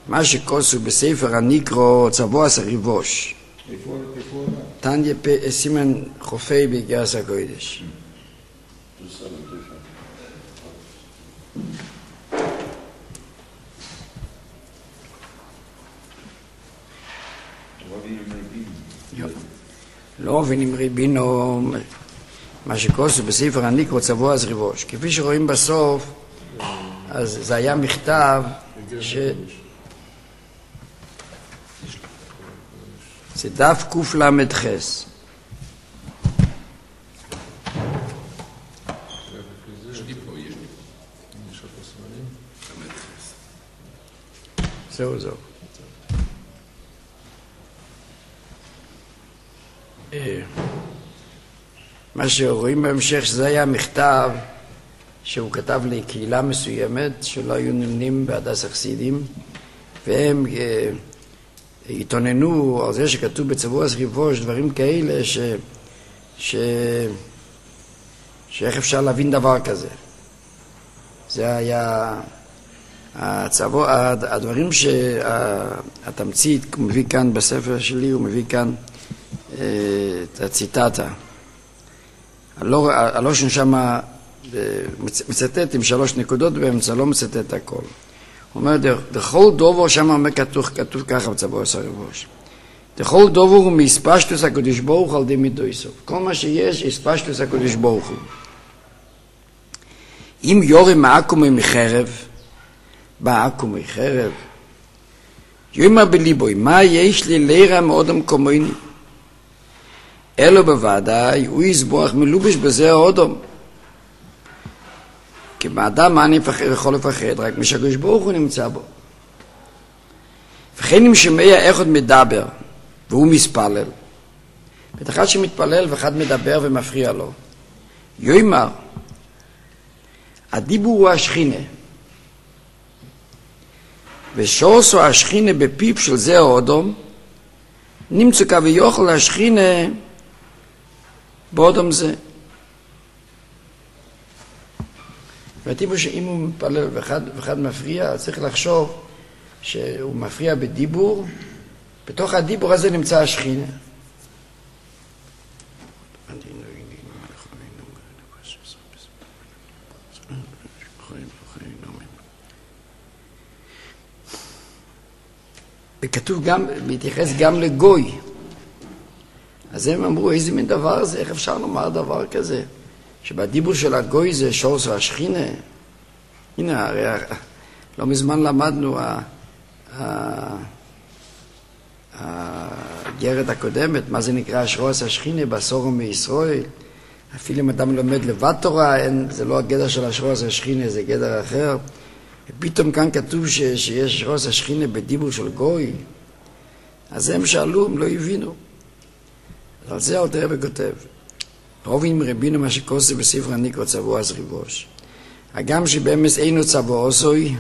מה שכוסו בספר הניקרו צבועס הריבוש. תניה סימן חופי בגרס הקודש. לא מבינים ריבינו מה שכוסו בספר הניקרו צבועס ריבוש. כפי שרואים בסוף, אז זה היה מכתב זה דף קל"ח. זהו. מה שרואים בהמשך שזה היה מכתב שהוא כתב לקהילה מסוימת שלא היו נמנים בהדס החסידים, והם התעוננו על זה שכתוב בצבועס ריבוש דברים כאלה שאיך אפשר להבין דבר כזה. זה היה הדברים שהתמצית הוא מביא כאן בספר שלי, הוא מביא כאן את הציטטה. הלושן שמה מצטט עם 3 נקודות באמצע, לא מצטט הכל. הוא אומר, דכל דובר שם כתוב ככה בצבועס הריבוש. דכל דובר הוא מהספשטוס הקדוש ברוך על די מידויסוף. כל מה שיש, הספשטוס הקדוש ברוך הוא. אם יורים מעקומי מחרב, בעקומי חרב, יאמר בליבוי, מה יש לי לירה מאודם כמוני? אלו בוודאי, הוא יסבוח מלובש בזה האודם. כי באדם מה אני יכול לפחד? רק משקדוש ברוך הוא נמצא בו. וכן אם שומע אחד מדבר, והוא מספלל. אחד שמתפלל ואחד מדבר ומפריע לו. יאמר, הדיבור הוא השכינה. ושורסו השכינה בפיו של זה האודום, נמצא כביכול השכינה באודום זה. והטיפו שאם הוא מתפלל ואחד מפריע, צריך לחשוב שהוא מפריע בדיבור, בתוך הדיבור הזה נמצא השכינה. וכתוב גם, מתייחס גם לגוי. אז הם אמרו, איזה מין דבר זה? איך אפשר לומר דבר כזה? שבדיבור של הגוי זה שורס והשכינה. הנה, הרי לא מזמן למדנו הגרת הקודמת, מה זה נקרא שורס השכינה בסורו מישראל. אפילו אם אדם לומד לבד תורה, זה לא הגדר של השורס השכינה, זה גדר אחר. ופתאום כאן כתוב שיש שורס השכינה בדיבור של גוי. אז הם שאלו, הם לא הבינו. על זה אלתר רבי כותב. רוב עם רבינו מה שכוסף בספר הניקרו צבועס ריבוש. הגם שבאמס אינו צבועסוי,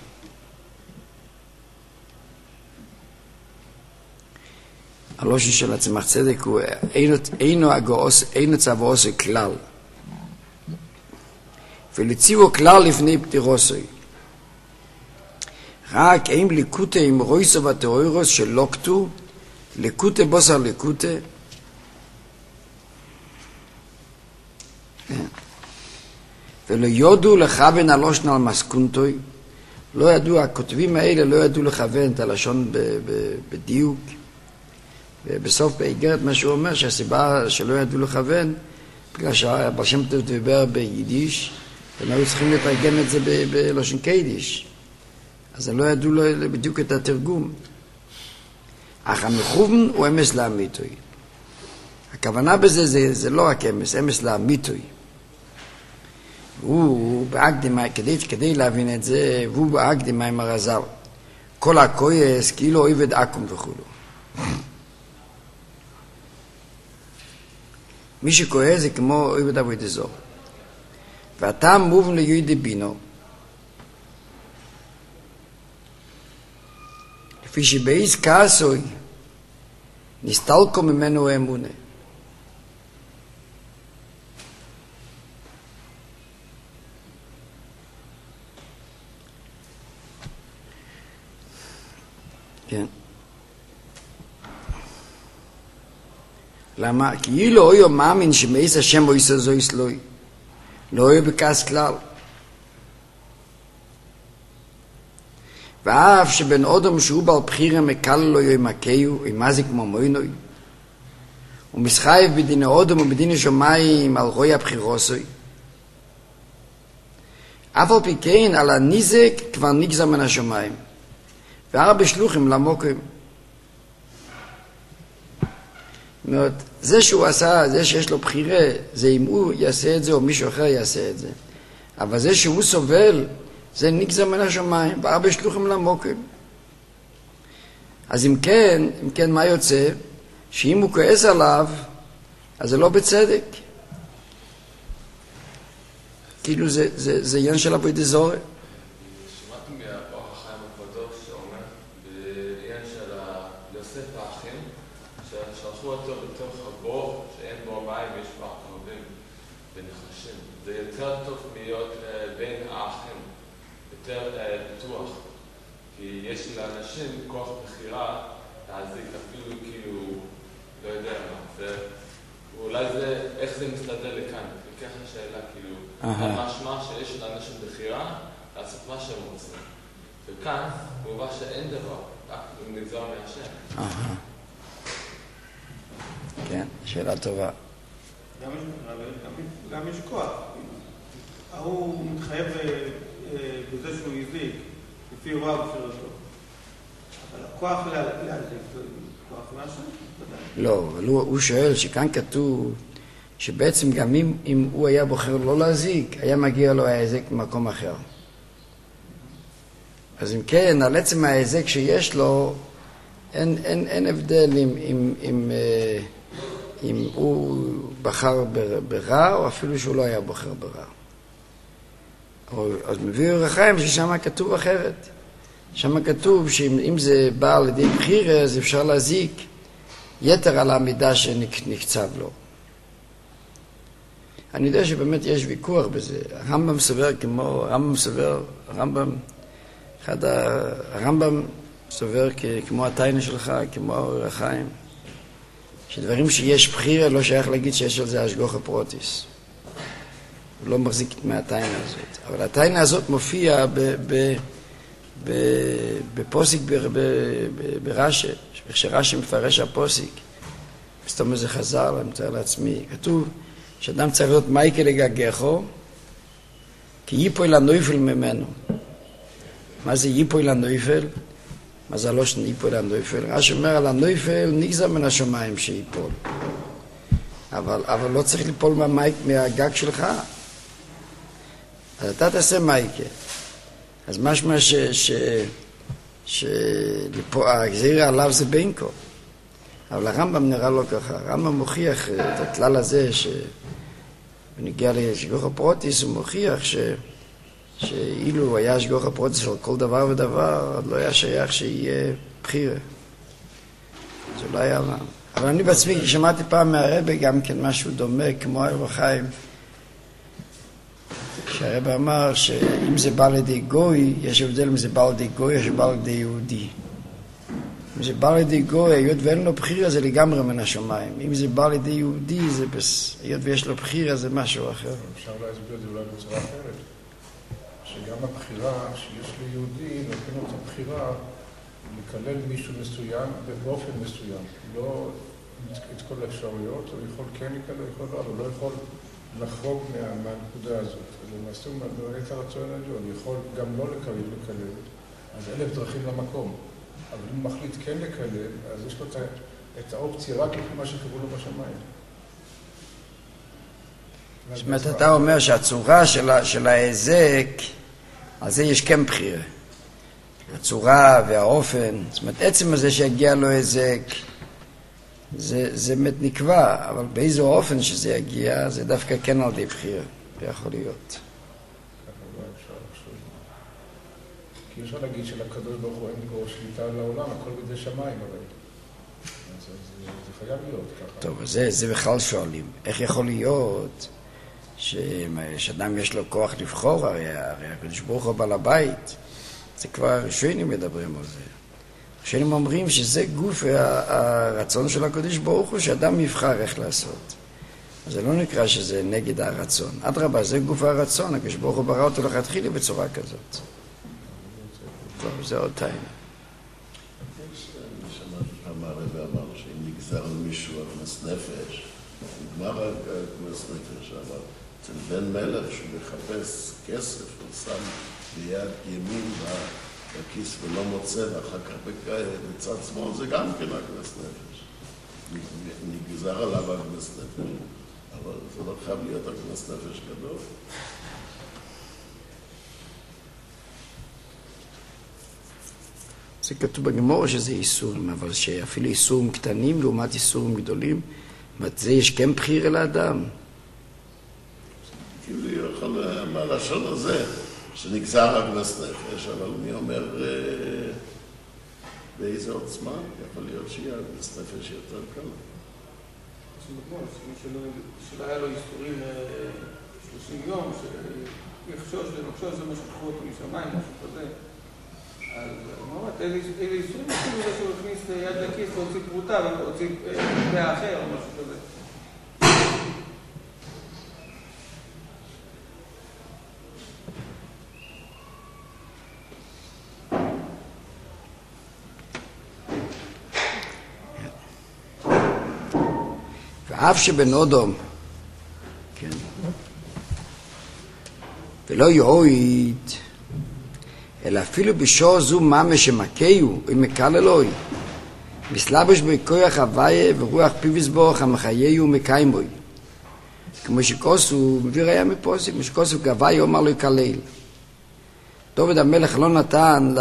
הלושן של הצמח צדק הוא אינו צבועסוי כלל. ולציבו כלל לפני פטירוסוי. רק אם ליקוטה עם רויסו ותאוירוס של לוקטו, ליקוטה בוסר ליקוטה, ולא יודו לכוון הלושן על מסקונטוי, לא ידעו, הכותבים האלה לא ידעו לכוון את הלשון בדיוק, ובסוף באיגרת מה שהוא אומר שהסיבה שלא ידעו לכוון, בגלל שהבעל שם טוב דיבר ביידיש, הם היו צריכים לתרגם את זה בלושן קיידיש, אז הם לא ידעו בדיוק את התרגום. אך המכוון הוא אמס לאמיתוי. הכוונה בזה זה לא רק אמס לאמיתוי. הוא באקדימה, כדי להבין את זה, והוא באקדימה עם הרז"ל. כל הכויס כאילו עובד עקום וכו'. מי שכועס זה כמו עובד עבודת זו. והטעם מובן ליהודי בינו. לפי שבאיס כעסוי נסתלקו ממנו האמונה. כן. למה? כי אילו אויו מאמין שמאיס השם או יסו זו יסלוי. לא אויו בכעס כלל. ואף שבן אודם שהוא בעל בחירה מקל לו ימקהו, ימזי כמו מוינוי. ומשחייב בדיני אודם ובדיני שמיים על רוי הבחירוסוי. אף על פי כן על הנזק כבר נגזר מן השמיים. והרבה שלוחים למוקים. זאת אומרת, זה שהוא עשה, זה שיש לו בחירה, זה אם הוא יעשה את זה או מישהו אחר יעשה את זה. אבל זה שהוא סובל, זה נגזר מן השמיים, והרבה שלוחים למוקים. אז אם כן, מה יוצא? שאם הוא כועס עליו, אז זה לא בצדק. כאילו זה עניין של עבודת זרה. שמעתם מהאור החיים הקדוש שאומר בעניין של יוסף האחים, ששלחו אותו בתוך הבור שאין בו מים ויש בו עקרבים ונחשים. זה יותר טוב להיות בין האחים, יותר בטוח. כי יש לאנשים כוח בחירה להזיק אפילו כאילו, לא יודע מה. ואולי זה, איך זה מסתדר לכאן? וכך השאלה כאילו, משמע שיש לאנשים בחירה לעשות מה שהם רוצים. וכאן הוא אומר שאין דבר, רק אם נגזר מהשם. כן, שאלה טובה. גם יש כוח. הוא מתחייב בזה שהוא יזיק, לפי הוראה בחירתו. אבל הכוח להזיק, כוח מהשם? לא, אבל הוא שואל שכאן כתוב שבעצם גם אם הוא היה בוחר לא להזיק, היה מגיע לו ההזק במקום אחר. אז אם כן, על עצם ההזק שיש לו, אין הבדל אם הוא בחר ברע, או אפילו שהוא לא היה בוחר ברע. אז מביא אור החיים ששם כתוב אחרת. שם כתוב שאם זה בא על ידי בחירה, אז אפשר להזיק יתר על המידה שנקצב לו. אני יודע שבאמת יש ויכוח בזה. הרמב"ם סובר כמו התיינה שלך, כמו אור החיים, שדברים שיש בחירה לא שייך להגיד שיש על זה השגחה פרוטיס. הוא לא מחזיק מהתיינה הזאת. אבל התיינה הזאת מופיע בפוסיק ברש"י, כשרש"י מפרש הפוסיק, מסתום איזה חזר, אני מתאר לעצמי, כתוב שאדם צריך להיות מייקה לגגחו, כי ייפוי לנויפל ממנו. מה זה ייפוי לנויפל? מה זה לא שייפוי לנויפל? רש"י אומר על הנויפל נגזר מן השמיים שיפול. אבל לא צריך ליפול מהגג שלך. אז אתה תעשה מייקה. אז משמע שהגזיר עליו זה בינקו. אבל הרמב"ם נראה לו ככה. הרמב"ם מוכיח את הכלל הזה שבנגיע לשגוח הפרוטיס, הוא מוכיח שאילו היה שגוח הפרוטיס של כל דבר ודבר, לא היה שייך שיהיה בחירה. זה לא היה מה. אבל אני בעצמי שמעתי פעם מהרבא גם כן משהו דומה, כמו אור החיים, שהרבא אמר שאם זה בא לידי גוי, יש הבדל אם זה בא לידי גוי או שבא לידי יהודי. אם זה בא לידי גוי, היות ואין לו בחירה, זה לגמרי מן השמיים. אם זה בא לידי יהודי, היות ויש לו בחירה, זה משהו אחר. אפשר להסביר את זה אולי בצורה אחרת. שגם הבחירה שיש ליהודי, נותן לו את הבחירה לקלל מישהו מסוים באופן מסוים. לא את כל האפשרויות, הוא יכול כן לקלל, יכול לא, אבל לא יכול לחרוג מהנקודה הזאת. למעשה הוא מראה את הרצון העליון, הוא יכול גם לא לקלל, אז 1,000 דרכים למקום. אבל אם הוא מחליט כן לקלל, אז יש לו את האופציה רק לפי מה שקבעו לו בשמיים. זאת אומרת, אתה אומר שהצורה של ההיזק, על זה יש כן בחירה. הצורה והאופן, זאת אומרת, עצם הזה שיגיע לו היזק, זה באמת נקבע, אבל באיזה אופן שזה יגיע, זה דווקא כן על די בחירה, זה יכול להיות. כי אפשר להגיד שלקדוש ברוך הוא אין לו שליטה על העולם, הכל בידי שמיים, אבל זה חייב להיות ככה. טוב, זה בכלל שואלים. איך יכול להיות שאדם יש לו כוח לבחור? הרי הקדוש ברוך הוא בעל הבית, זה כבר ראשונים מדברים על זה. שהם אומרים שזה גוף הרצון של הקדוש ברוך הוא, שאדם יבחר איך לעשות. אז זה לא נקרא שזה נגד הרצון. אדרבה, זה גוף הרצון, הקדוש ברוך הוא ברא אותו לכתחילה בצורה כזאת. טוב, זה עוד טעם. שמעתי פעם הרב אמר שאם נגזר על מישהו אגנס נפש, נגמר אגנס נפש, אבל אצל בן מלך שהוא מחפש כסף, הוא שם ביד ימין בכיס ולא מוצא, ואחר כך בצד שמאל זה גם כן אגנס נפש. נגזר עליו אגנס נפש, אבל זה לא חייב להיות אגנס נפש גדול. זה כתוב בגמרא שזה איסורים, אבל שאפילו איסורים קטנים לעומת איסורים גדולים, זה יש כן בחירה לאדם. כאילו יכול מהלשון הזה, שנגזר אגנס נפש, אבל אני אומר באיזה עוצמה, יכול להיות שיהיה אגנס נפש יותר קל. שלא היה לו איסורים 30 יום, שיחשוש ומחשוש זה מה שחררו אותו משמיים, משהו כזה. אז ממש, אלה איסורים אפילו זה שהוא הכניס יד לכיס והוציא פרוטה והוציא פיה אחר או משהו כזה. ואף שבן אודום, כן, ולא יועיד, אלא אפילו בשור זו ממש שמכהו, אם מקל אלוהי, מסלבש בו כוח הוויה ורוח פיביס בו המחייהו ומקיים בו. כמו שכוסו, מביא ראיה מפוסק, כמו שכוסו כהוויה אומר לו יקלל. דוד המלך לא נתן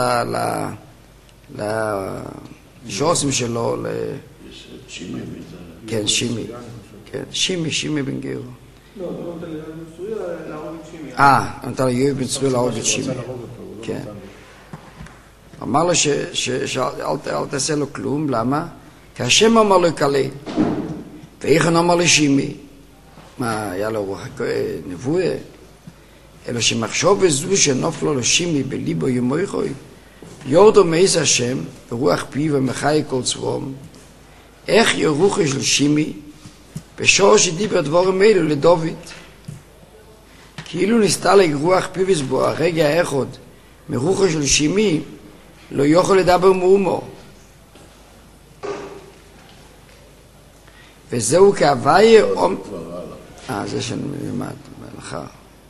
לשורסים שלו, יש את שימי וזה. כן, שימי. כן, שימי בן גאו. לא, לא נתן ליואב בן צרויה להרוג את שימי. נתן ליואב בן צרויה להרוג את שימי. כן. אמר לו שאל תעשה לו כלום, למה? כי השם אמר לו יקלל. ואיכן אמר לו שימי. מה, היה לו רוח נבואה? אלא שמחשוב וזו שנופלו לו שימי בליבו ימויכוי, יורדו מייס השם, ברוח פיו ומחי כל צבום, איך ירוחי של שימי, בשור שדיבר דבורים אלו לדוד. כאילו נסתלק רוח פיביס בו, הרגע האחד, מרוחי של שימי, לא יוכל לדבר מאומו. וזהו כהוויה זה שנלמד מחר.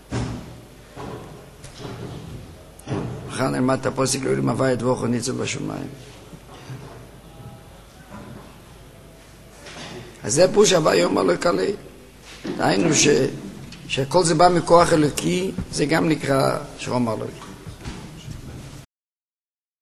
מחר נלמד את הפוסק לא ילם הוויה דבוכו ניצל בשמיים. אז זה פוש הוויה אומר לו יקלל. דהיינו שכל זה בא מכוח אלוקי, זה גם נקרא שאומר לו יקלל.